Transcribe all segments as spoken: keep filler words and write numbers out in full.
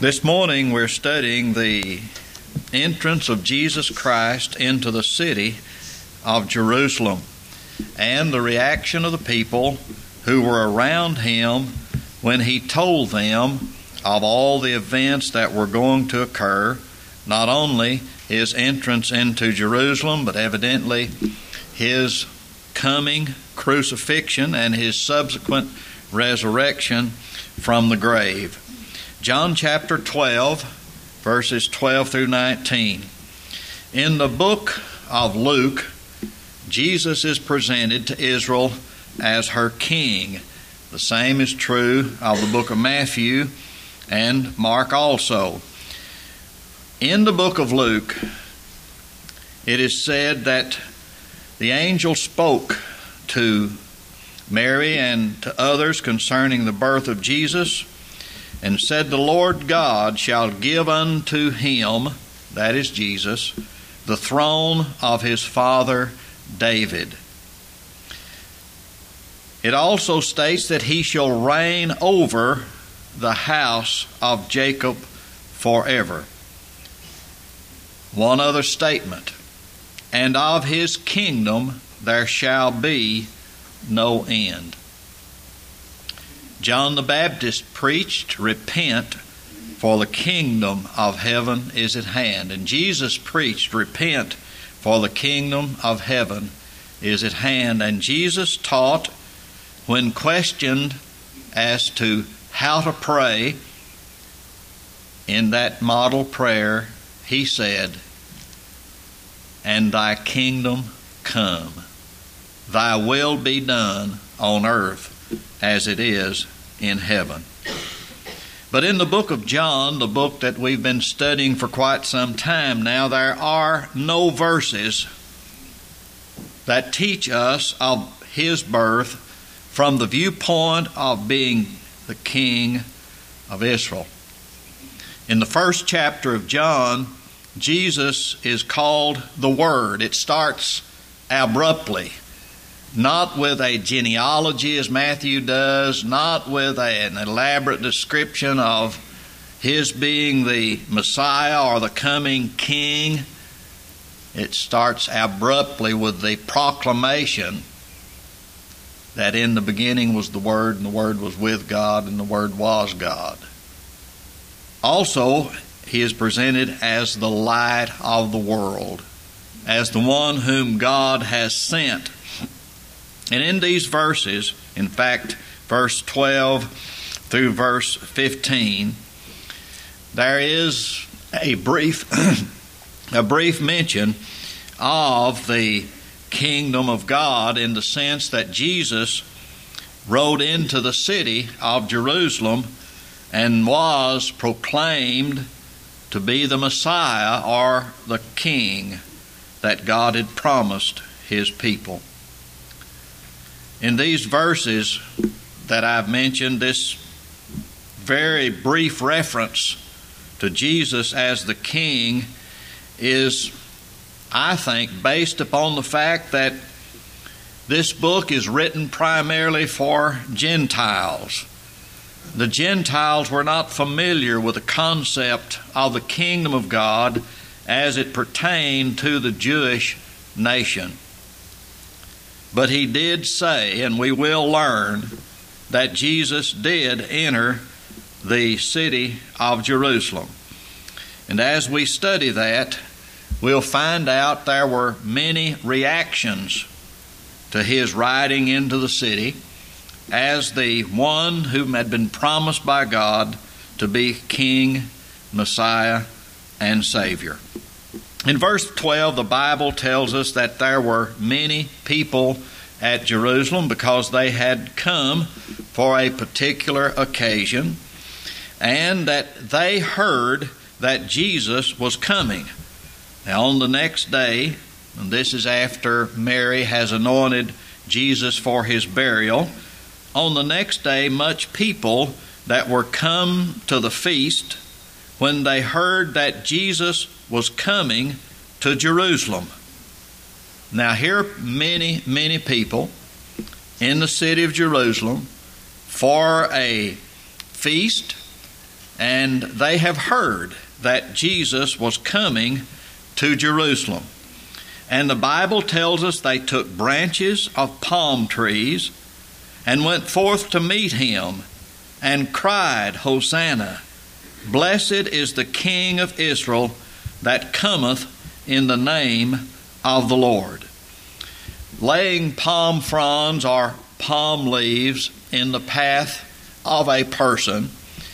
This morning we're studying the entrance of Jesus Christ into the city of Jerusalem and the reaction of the people who were around him when he told them of all the events that were going to occur, not only his entrance into Jerusalem, but evidently his coming crucifixion and his subsequent resurrection from the grave. John chapter twelve, verses twelve through nineteen. In the book of Luke, Jesus is presented to Israel as her king. The same is true of the book of Matthew and Mark also. In the book of Luke, it is said that the angel spoke to Mary and to others concerning the birth of Jesus, and said, "The Lord God shall give unto him," that is Jesus, "the throne of his father David." It also states that he shall reign over the house of Jacob forever. One other statement, "And of his kingdom there shall be no end." John the Baptist preached, "Repent, for the kingdom of heaven is at hand." And Jesus preached, "Repent, for the kingdom of heaven is at hand." And Jesus taught, when questioned as to how to pray in that model prayer, he said, "And thy kingdom come, thy will be done on earth as it is in heaven." But in the book of John, the book that we've been studying for quite some time now, there are no verses that teach us of his birth from the viewpoint of being the King of Israel. In the first chapter of John, Jesus is called the Word. It starts abruptly, not with a genealogy as Matthew does, not with a, an elaborate description of his being the Messiah or the coming King. It starts abruptly with the proclamation that in the beginning was the Word, and the Word was with God, and the Word was God. Also, he is presented as the light of the world, as the one whom God has sent. And in these verses, in fact, verse twelve through verse fifteen, there is a brief, a brief mention of the kingdom of God, in the sense that Jesus rode into the city of Jerusalem and was proclaimed to be the Messiah, or the King that God had promised his people. In these verses that I've mentioned, this very brief reference to Jesus as the King is, I think, based upon the fact that this book is written primarily for Gentiles. The Gentiles were not familiar with the concept of the kingdom of God as it pertained to the Jewish nation. But he did say, and we will learn, that Jesus did enter the city of Jerusalem. And as we study that, we'll find out there were many reactions to his riding into the city as the one whom had been promised by God to be King, Messiah, and Savior. In verse twelve, the Bible tells us that there were many people at Jerusalem because they had come for a particular occasion, and that they heard that Jesus was coming. Now, on the next day, and this is after Mary has anointed Jesus for his burial, on the next day, much people that were come to the feast, when they heard that Jesus was coming to Jerusalem. Now, here are many, many people in the city of Jerusalem for a feast and they have heard that Jesus was coming to Jerusalem. And the Bible tells us they took branches of palm trees and went forth to meet him and cried, Hosanna! Blessed is the King of Israel that cometh in the name of the Lord. Laying palm fronds or palm leaves in the path of a person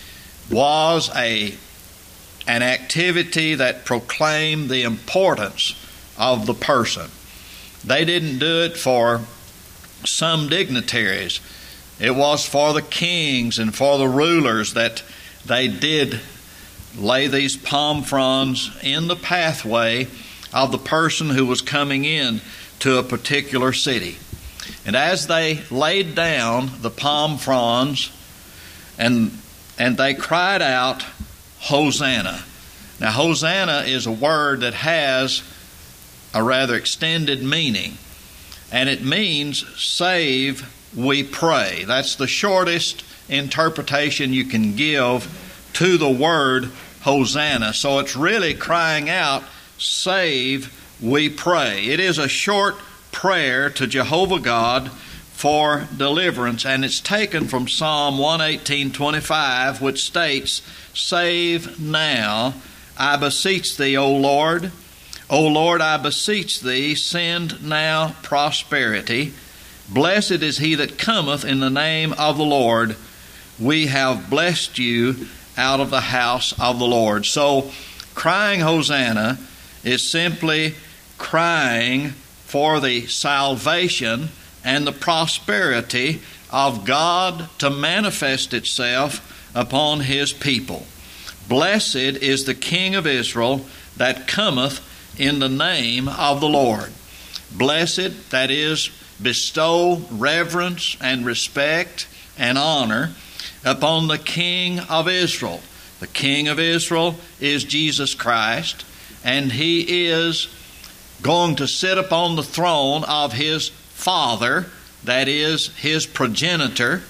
was a an activity that proclaimed the importance of the person. They didn't do it for some dignitaries. It was for the kings and for the rulers that they did lay these palm fronds in the pathway of the person who was coming in to a particular city. And as they laid down the palm fronds and and they cried out, Hosanna. Now, Hosanna is a word that has a rather extended meaning, and it means save, we pray. That's the shortest interpretation you can give to the word Hosanna. So it's really crying out, save, we pray. It is a short prayer to Jehovah God for deliverance, and it's taken from Psalm one eighteen twenty-five, which states, Save now, I beseech thee, O Lord. O Lord, I beseech thee, send now prosperity. Blessed is he that cometh in the name of the Lord. We have blessed you out of the house of the Lord. So, crying Hosanna is simply crying for the salvation and the prosperity of God to manifest itself upon his people. Blessed is the King of Israel that cometh in the name of the Lord. Blessed, that is, bestow reverence and respect and honor upon the King of Israel. The King of Israel is Jesus Christ, and he is going to sit upon the throne of his father, that is, his progenitor,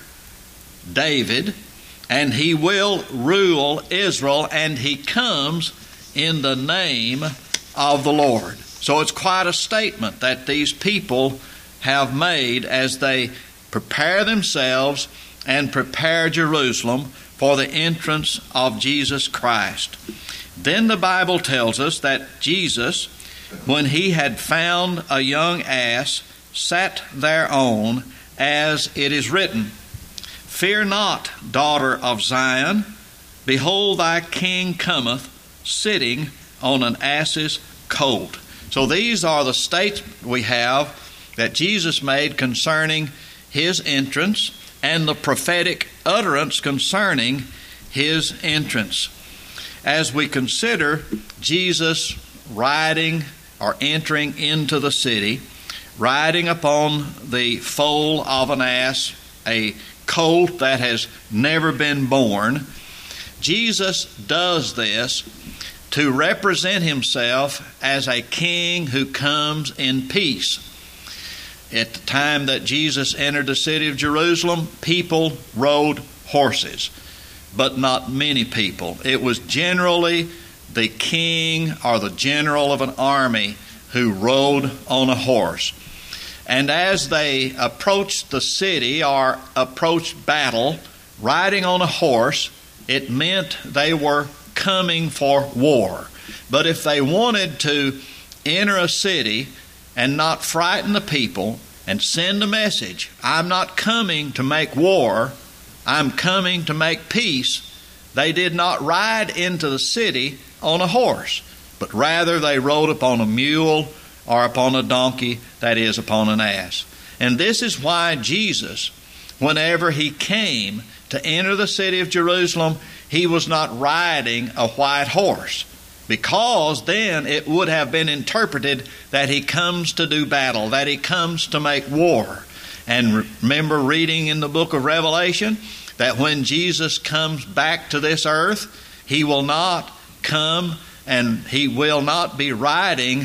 David, and he will rule Israel, and he comes in the name of the Lord. So it's quite a statement that these people have made as they prepare themselves and prepare Jerusalem for the entrance of Jesus Christ. Then the Bible tells us that Jesus, when he had found a young ass, sat thereon, as it is written, Fear not, daughter of Zion, behold thy king cometh, sitting on an ass's colt. So these are the statements we have that Jesus made concerning his entrance and the prophetic utterance concerning his entrance. As we consider Jesus riding or entering into the city, riding upon the foal of an ass, a colt that has never been born, Jesus does this to represent himself as a king who comes in peace. At the time that Jesus entered the city of Jerusalem, people rode horses, but not many people. It was generally the king or the general of an army who rode on a horse. And as they approached the city or approached battle, riding on a horse, it meant they were coming for war. But if they wanted to enter a city and not frighten the people and send a message, I'm not coming to make war, I'm coming to make peace, they did not ride into the city on a horse, but rather they rode upon a mule or upon a donkey, that is, upon an ass. And this is why Jesus, whenever he came to enter the city of Jerusalem, he was not riding a white horse, because then it would have been interpreted that he comes to do battle, that he comes to make war. And remember reading in the book of Revelation that when Jesus comes back to this earth, he will not come and he will not be riding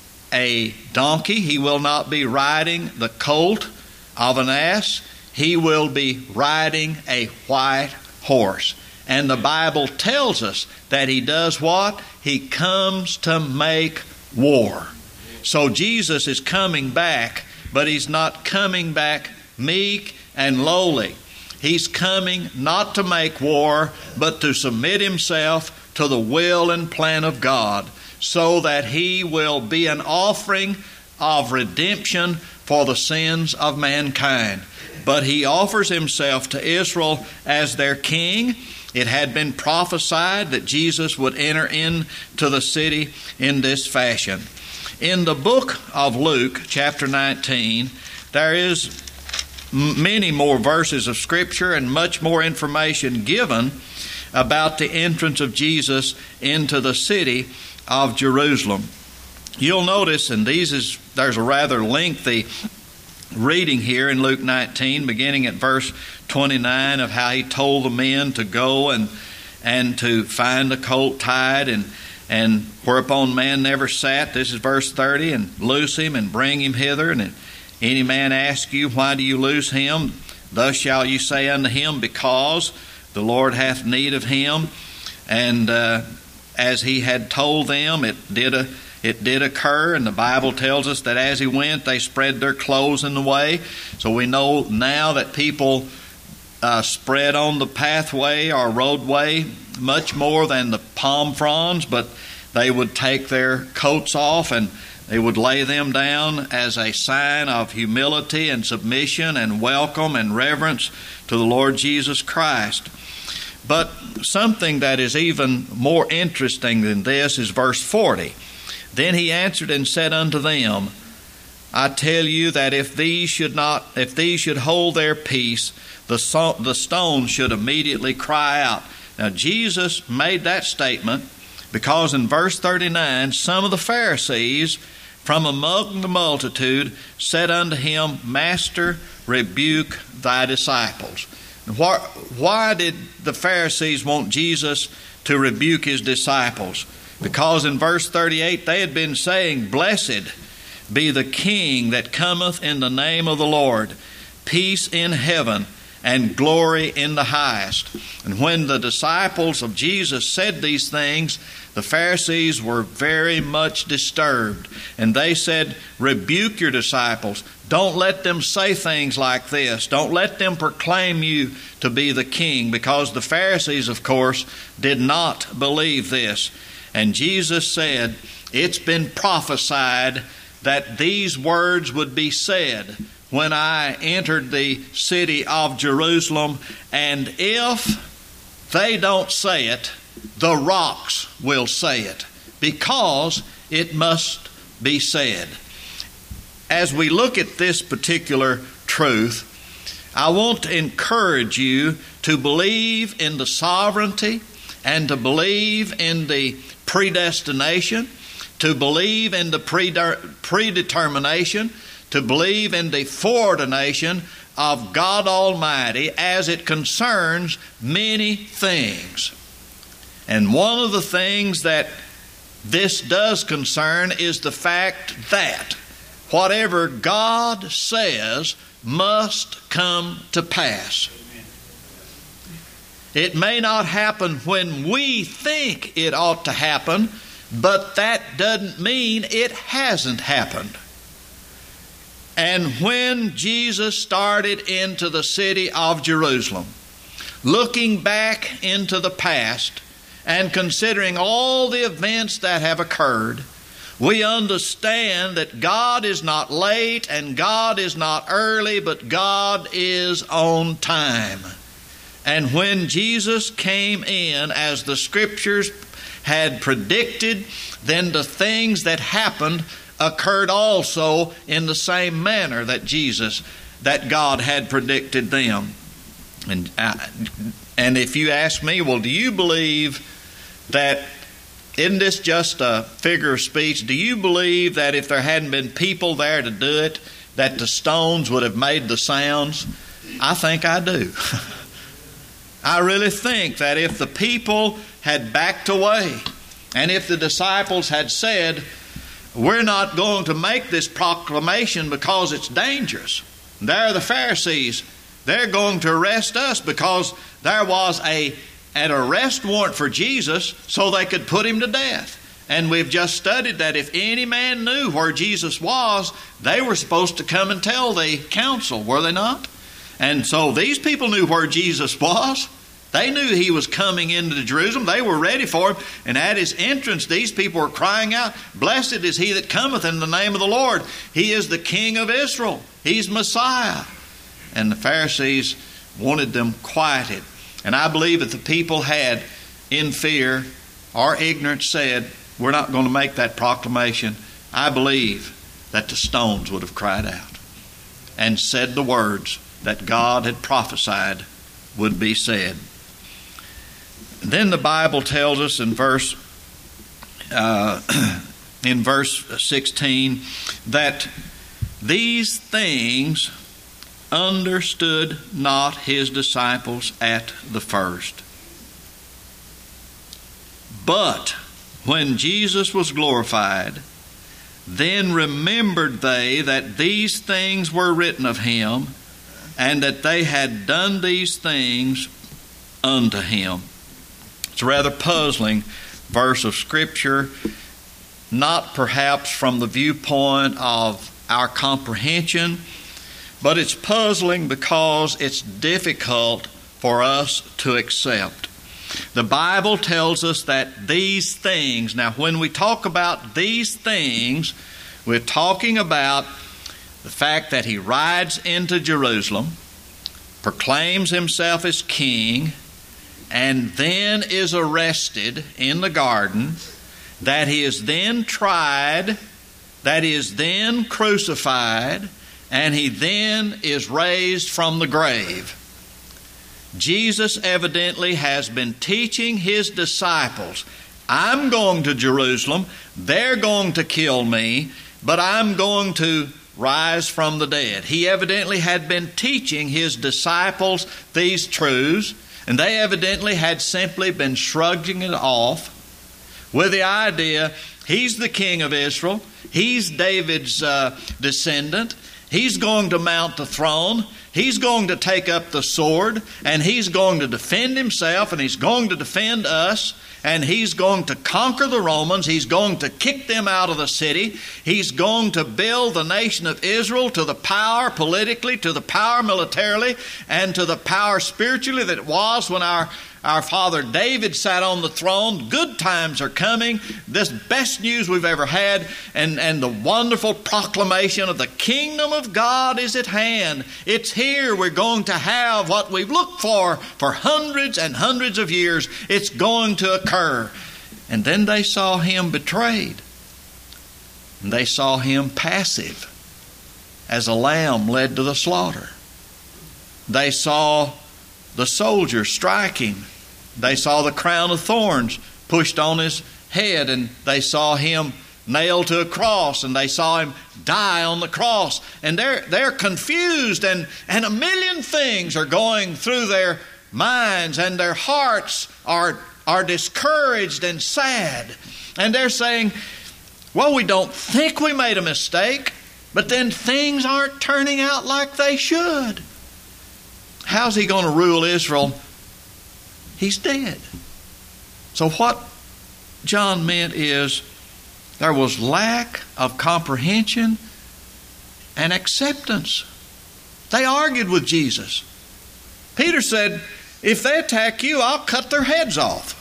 a donkey. He will not be riding the colt of an ass. He will be riding a white horse. And the Bible tells us that he does what? He comes to make war. So Jesus is coming back, but he's not coming back meek and lowly. He's coming not to make war, but to submit himself to the will and plan of God, so that he will be an offering of redemption for the sins of mankind. But he offers himself to Israel as their king. It had been prophesied that Jesus would enter into the city in this fashion. In the book of Luke, chapter nineteen, there is many more verses of Scripture and much more information given about the entrance of Jesus into the city of Jerusalem. You'll notice, and these is there's a rather lengthy reading here in Luke nineteen, beginning at verse twenty-nine, of how he told the men to go and and to find the colt tied, and and whereupon man never sat. This is verse thirty, and loose him and bring him hither. And if any man ask you, why do you loose him? Thus shall you say unto him, because the Lord hath need of him. And uh, as he had told them, it did a It did occur, and the Bible tells us that as he went, they spread their clothes in the way. So we know now that people uh, spread on the pathway or roadway much more than the palm fronds, but they would take their coats off and they would lay them down as a sign of humility and submission and welcome and reverence to the Lord Jesus Christ. But something that is even more interesting than this is verse forty. Then he answered and said unto them, I tell you that if these should not, if these should hold their peace, the so, the stone should immediately cry out. Now Jesus made that statement because in verse thirty-nine, some of the Pharisees from among the multitude said unto him, Master, rebuke thy disciples. Why, why did the Pharisees want Jesus to rebuke his disciples? Because in verse thirty-eight they had been saying, Blessed be the King that cometh in the name of the Lord, peace in heaven and glory in the highest. And when the disciples of Jesus said these things, the Pharisees were very much disturbed. And they said, Rebuke your disciples. Don't let them say things like this. Don't let them proclaim you to be the king. Because the Pharisees, of course, did not believe this. And Jesus said, it's been prophesied that these words would be said when I entered the city of Jerusalem, and if they don't say it, the rocks will say it, because it must be said. As we look at this particular truth, I want to encourage you to believe in the sovereignty and to believe in the predestination, to believe in the predetermination, to believe in the foreordination of God Almighty as it concerns many things. And one of the things that this does concern is the fact that whatever God says must come to pass. It may not happen when we think it ought to happen, but that doesn't mean it hasn't happened. And when Jesus started into the city of Jerusalem, looking back into the past and considering all the events that have occurred, we understand that God is not late and God is not early, but God is on time. And when Jesus came in, as the Scriptures had predicted, then the things that happened occurred also in the same manner that Jesus, that God had predicted them. And I, and if you ask me, well, do you believe that, isn't this just a figure of speech? Do you believe that if there hadn't been people there to do it, that the stones would have made the sounds? I think I do. I really think that if the people had backed away, and if the disciples had said, we're not going to make this proclamation because it's dangerous. There are the Pharisees. They're going to arrest us because there was a an arrest warrant for Jesus so they could put him to death. And we've just studied that if any man knew where Jesus was, they were supposed to come and tell the council, were they not? And so these people knew where Jesus was. They knew he was coming into Jerusalem. They were ready for him. And at his entrance, these people were crying out, "Blessed is he that cometh in the name of the Lord. He is the King of Israel. He's Messiah." And the Pharisees wanted them quieted. And I believe that the people had, in fear or ignorance, said, "We're not going to make that proclamation." I believe that the stones would have cried out and said the words that God had prophesied would be said. Then the Bible tells us in verse uh, in verse sixteen that these things understood not his disciples at the first. But when Jesus was glorified, then remembered they that these things were written of him, and that they had done these things unto him. It's a rather puzzling verse of Scripture, not perhaps from the viewpoint of our comprehension, but it's puzzling because it's difficult for us to accept. The Bible tells us that these things, now when we talk about these things, we're talking about the fact that he rides into Jerusalem, proclaims himself as king, and then is arrested in the garden, that he is then tried, that he is then crucified, and he then is raised from the grave. Jesus evidently has been teaching his disciples, I'm going to Jerusalem, they're going to kill me, but I'm going to rise from the dead. He evidently had been teaching his disciples these truths, and they evidently had simply been shrugging it off with the idea, he's the king of Israel, he's David's uh, descendant, he's going to mount the throne, he's going to take up the sword, and he's going to defend himself, and he's going to defend us, and he's going to conquer the Romans. He's going to kick them out of the city. He's going to build the nation of Israel to the power politically, to the power militarily, and to the power spiritually that it was when our Our father David sat on the throne. Good times are coming. This best news we've ever had, and, and the wonderful proclamation of the kingdom of God is at hand. It's here. We're going to have what we've looked for for hundreds and hundreds of years. It's going to occur. And then they saw him betrayed. And they saw him passive as a lamb led to the slaughter. They saw the soldiers strike him. They saw the crown of thorns pushed on his head, and they saw him nailed to a cross, and they saw him die on the cross. And they're they're confused, and, and a million things are going through their minds, and their hearts are, are discouraged and sad. And they're saying, well, we don't think we made a mistake, but then things aren't turning out like they should. How's he going to rule Israel? He's dead. So what John meant is there was lack of comprehension and acceptance. They argued with Jesus. Peter said, if they attack you, I'll cut their heads off.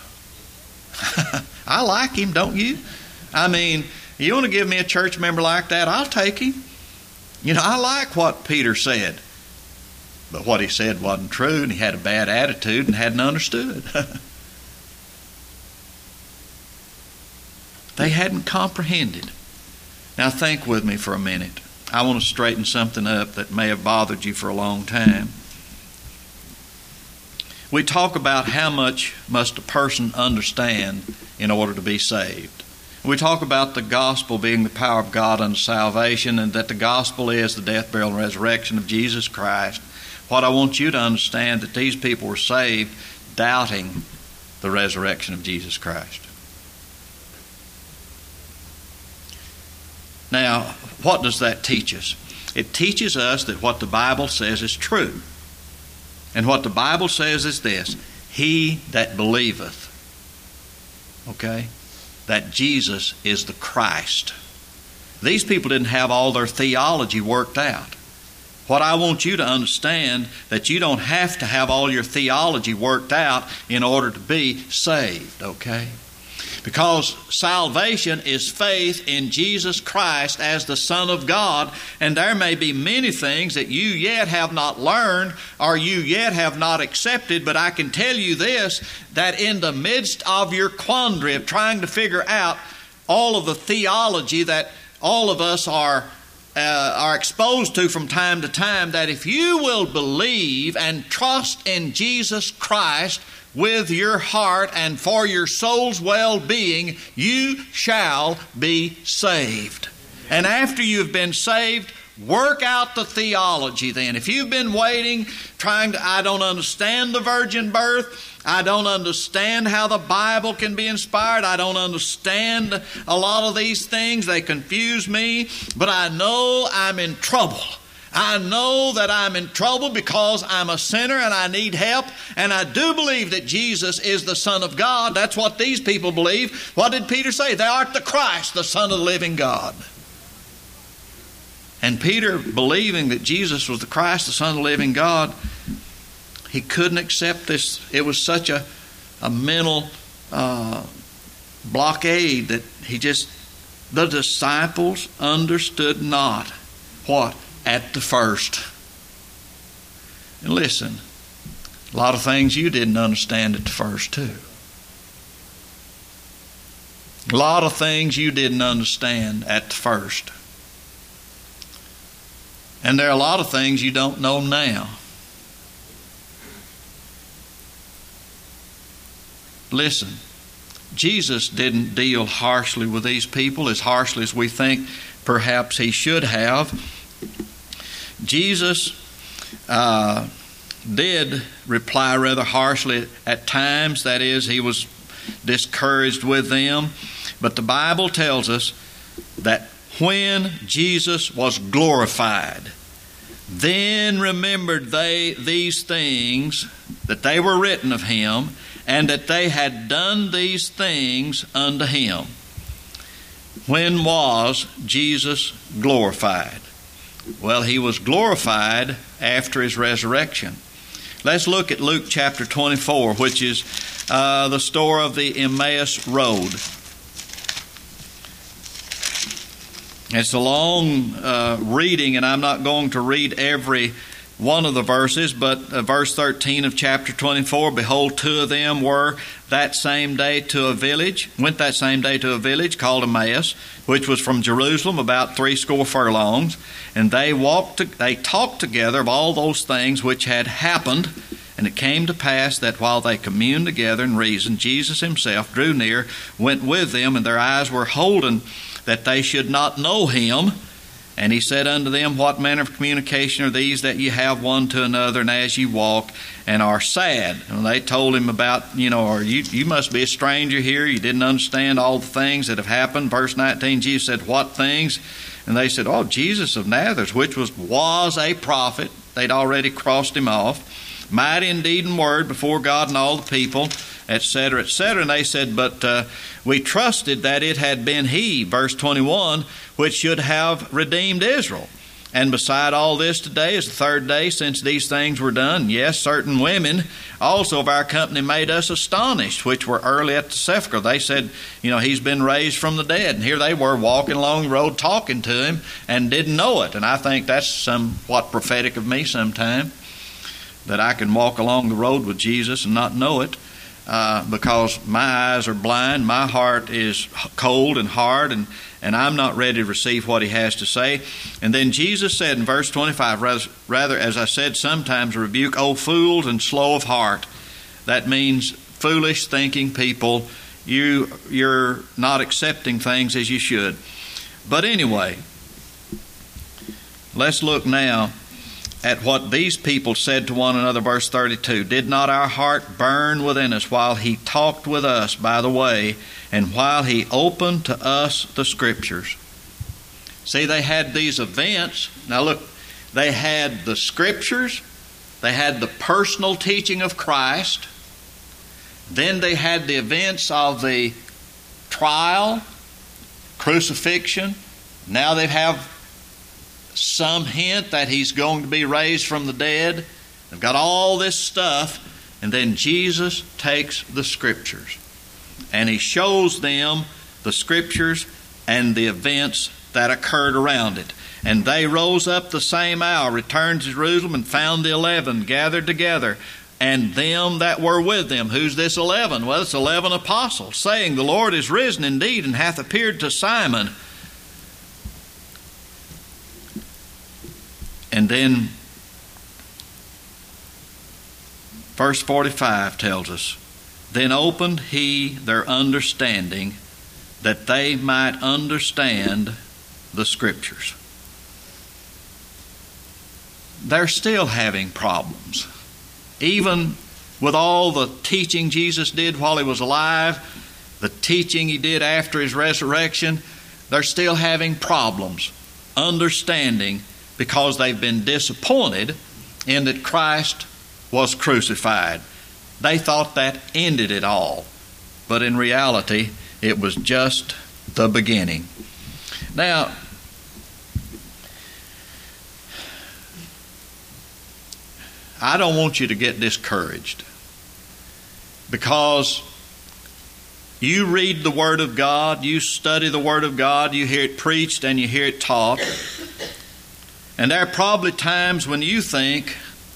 I like him, don't you? I mean, you want to give me a church member like that, I'll take him. You know, I like what Peter said. But what he said wasn't true, and he had a bad attitude and hadn't understood. They hadn't comprehended. Now think with me for a minute. I want to straighten something up that may have bothered you for a long time. We talk about how much must a person understand in order to be saved. We talk about the gospel being the power of God unto salvation, and that the gospel is the death, burial, and resurrection of Jesus Christ. What I want you to understand that these people were saved doubting the resurrection of Jesus Christ. Now, what does that teach us? It teaches us that what the Bible says is true. And what the Bible says is this: He that believeth, okay, that Jesus is the Christ. These people didn't have all their theology worked out. What I want you to understand, that you don't have to have all your theology worked out in order to be saved, okay? Because salvation is faith in Jesus Christ as the Son of God, and there may be many things that you yet have not learned or you yet have not accepted, but I can tell you this, that in the midst of your quandary of trying to figure out all of the theology that all of us are Uh, are exposed to from time to time, that if you will believe and trust in Jesus Christ with your heart and for your soul's well-being, you shall be saved. And after you've been saved, work out the theology then. If you've been waiting, trying to, I don't understand the virgin birth, I don't understand how the Bible can be inspired, I don't understand a lot of these things, they confuse me, but I know I'm in trouble. I know that I'm in trouble because I'm a sinner and I need help, and I do believe that Jesus is the Son of God. That's what these people believe. What did Peter say? Thou art the Christ, the Son of the living God. And Peter, believing that Jesus was the Christ, the Son of the living God, he couldn't accept this. It was such a, a mental uh, blockade that he just, the disciples understood not what? At the first. And listen, a lot of things you didn't understand at the first too. A lot of things you didn't understand at the first. And there are a lot of things you don't know now. Listen, Jesus didn't deal harshly with these people, as harshly as we think perhaps he should have. Jesus uh, did reply rather harshly at times. That is, he was discouraged with them. But the Bible tells us that when Jesus was glorified, then remembered they these things, that they were written of him, and that they had done these things unto him. When was Jesus glorified? Well, he was glorified after his resurrection. Let's look at Luke chapter twenty-four, which is uh, the story of the Emmaus Road. It's a long uh, reading, and I'm not going to read every one of the verses, but uh, verse thirteen of chapter twenty-four, behold, two of them were that same day to a village, went that same day to a village called Emmaus, which was from Jerusalem about three score furlongs, and they walked, to, they talked together of all those things which had happened. And it came to pass that while they communed together and reasoned, Jesus himself drew near, went with them, and their eyes were holden that they should not know him. And he said unto them, what manner of communication are these that ye have one to another, and as ye walk, and are sad? And they told him about, you know, or you, you must be a stranger here. You didn't understand all the things that have happened. Verse nineteen, Jesus said, what things? And they said, oh, Jesus of Nazareth, which was, was a prophet. They'd already crossed him off. Mighty in deed and word before God and all the people, et cetera, et cetera. And they said, but uh, we trusted that it had been he, verse twenty-one, which should have redeemed Israel. And beside all this, today is the third day since these things were done. Yes, certain women also of our company made us astonished, which were early at the sepulchre. They said, you know, he's been raised from the dead. And here they were walking along the road talking to him and didn't know it. And I think that's somewhat prophetic of me sometime, that I can walk along the road with Jesus and not know it. Uh, because my eyes are blind, my heart is cold and hard, and, and I'm not ready to receive what he has to say. And then Jesus said in verse twenty-five, rather, rather as I said, sometimes rebuke, O fools and slow of heart. That means foolish thinking people. You, you're not accepting things as you should. But anyway, let's look now at what these people said to one another, verse thirty-two. Did not our heart burn within us while he talked with us by the way, and while he opened to us the Scriptures? See, they had these events. Now look, they had the Scriptures, they had the personal teaching of Christ, Then they had the events of the trial, crucifixion. Now they have some hint that he's going to be raised from the dead. They've got all this stuff. And then Jesus takes the Scriptures and he shows them the Scriptures and the events that occurred around it. And they rose up the same hour, returned to Jerusalem, and found the eleven gathered together, and them that were with them. Who's this eleven? Well, it's eleven apostles, saying, The Lord is risen indeed, and hath appeared to Simon. And then verse forty-five tells us, Then opened he their understanding, that they might understand the Scriptures. They're still having problems. Even with all the teaching Jesus did while he was alive, the teaching he did after his resurrection, they're still having problems understanding, because they've been disappointed in that Christ was crucified. They thought that ended it all. But in reality, it was just the beginning. Now, I don't want you to get discouraged, because you read the Word of God, you study the Word of God, you hear it preached and you hear it taught. And there are probably times when you think,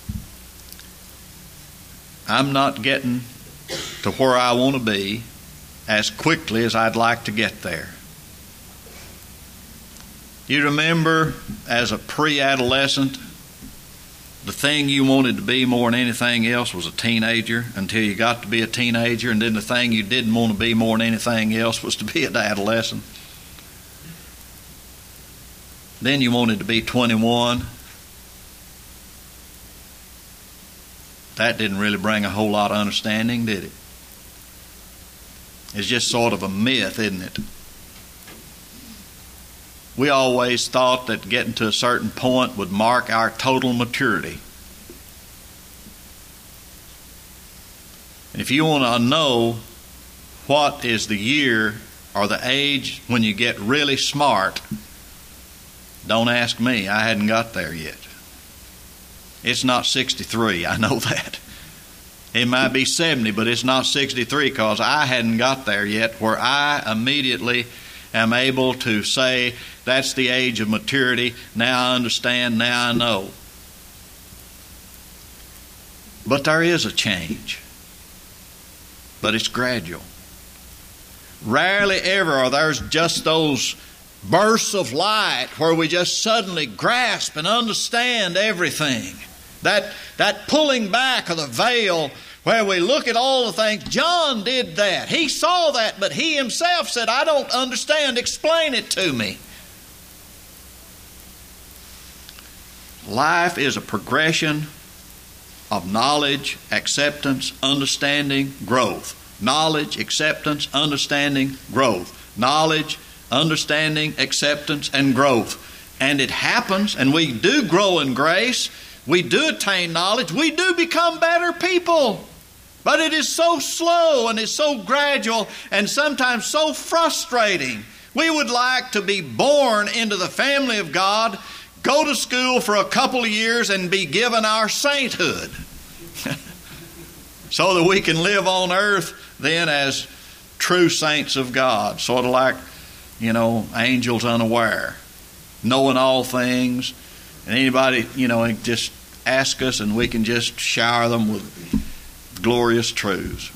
I'm not getting to where I want to be as quickly as I'd like to get there. You remember as a pre-adolescent, the thing you wanted to be more than anything else was a teenager, until you got to be a teenager, and then the thing you didn't want to be more than anything else was to be an adolescent. Then you wanted to be twenty-one. That didn't really bring a whole lot of understanding, did it? It's just sort of a myth, isn't it? We always thought that getting to a certain point would mark our total maturity. And if you want to know what is the year or the age when you get really smart, don't ask me. I hadn't got there yet. It's not sixty-three, I know that. It might be seventy, but it's not sixty-three, because I hadn't got there yet where I immediately am able to say, that's the age of maturity. Now I understand, now I know. But there is a change. But it's gradual. Rarely ever are there's just those bursts of light where we just suddenly grasp and understand everything. That, that pulling back of the veil where we look at all the things. John did that. He saw that, but he himself said, I don't understand. Explain it to me. Life is a progression of knowledge, acceptance, understanding, growth. Knowledge, acceptance, understanding, growth. Knowledge, understanding, acceptance, and growth. And it happens, and we do grow in grace. We do attain knowledge. We do become better people. But it is so slow and it's so gradual and sometimes so frustrating. We would like to be born into the family of God, go to school for a couple of years, and be given our sainthood so that we can live on earth then as true saints of God. Sort of like, you know, angels unaware, knowing all things. And anybody, you know, just ask us and we can just shower them with glorious truths.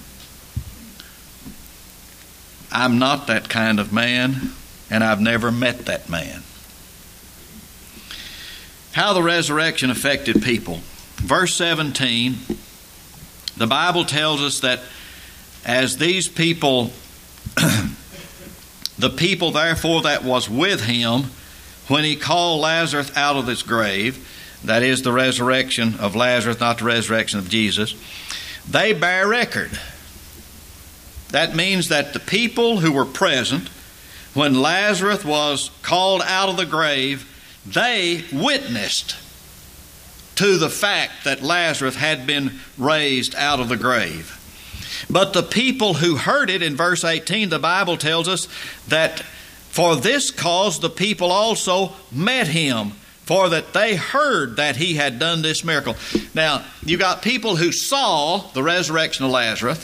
I'm not that kind of man, and I've never met that man. How the resurrection affected people. Verse seventeen, the Bible tells us that as these people, the people therefore that was with him, when he called Lazarus out of his grave, that is the resurrection of Lazarus, not the resurrection of Jesus, they bear record. That means that the people who were present when Lazarus was called out of the grave, they witnessed to the fact that Lazarus had been raised out of the grave. But the people who heard it, in verse eighteen, the Bible tells us that for this cause the people also met him, for that they heard that he had done this miracle. Now, you got people who saw the resurrection of Lazarus,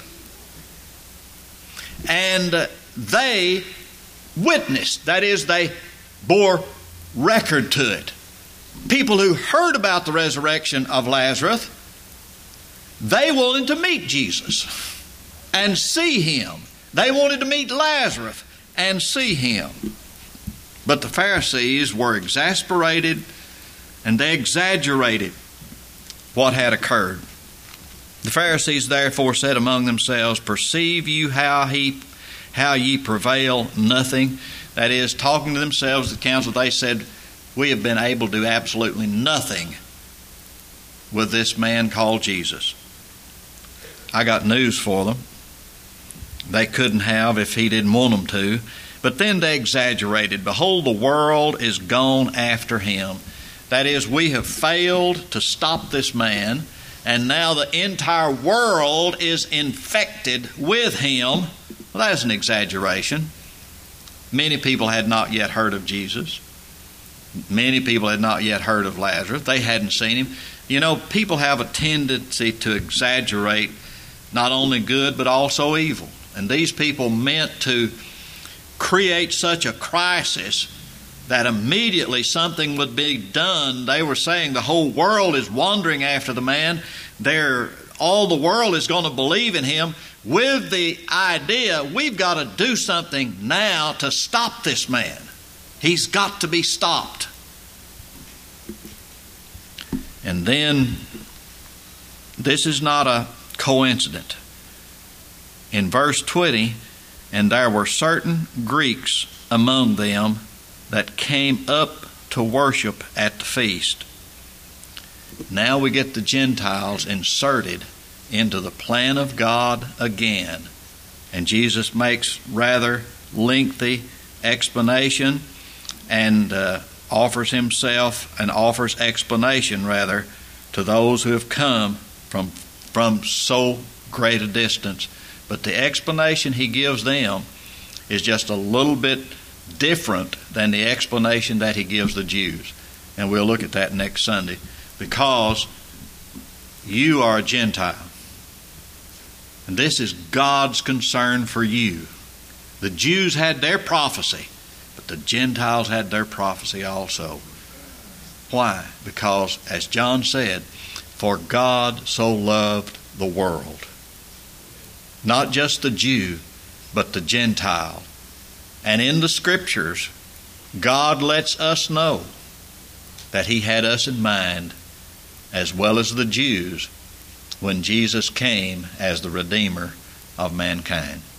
and they witnessed. That is, they bore record to it. People who heard about the resurrection of Lazarus, they wanted to meet Jesus and see him. They wanted to meet Lazarus and see him. But the Pharisees were exasperated, and they exaggerated what had occurred. The Pharisees therefore said among themselves, "Perceive you how he, how ye prevail nothing?" That is, talking to themselves at the council, they said, "We have been able to do absolutely nothing with this man called Jesus." I got news for them. They couldn't have if he didn't want them to. But then they exaggerated. "Behold, the world is gone after him." That is, we have failed to stop this man, and now the entire world is infected with him. Well, that is an exaggeration. Many people had not yet heard of Jesus. Many people had not yet heard of Lazarus. They hadn't seen him. You know, people have a tendency to exaggerate not only good but also evil. And these people meant to create such a crisis that immediately something would be done. They were saying the whole world is wandering after the man. They're, all the world is going to believe in him, with the idea we've got to do something now to stop this man. He's got to be stopped. And then, this is not a coincidence. In verse twenty, "And there were certain Greeks among them that came up to worship at the feast." Now we get the Gentiles inserted into the plan of God again. And Jesus makes rather lengthy explanation and uh, offers himself and offers explanation rather to those who have come from, from so great a distance. But the explanation he gives them is just a little bit different than the explanation that he gives the Jews. And we'll look at that next Sunday. Because you are a Gentile. And this is God's concern for you. The Jews had their prophecy, but the Gentiles had their prophecy also. Why? Because, as John said, "For God so loved the world." Not just the Jew, but the Gentile. And in the Scriptures, God lets us know that he had us in mind, as well as the Jews, when Jesus came as the Redeemer of mankind.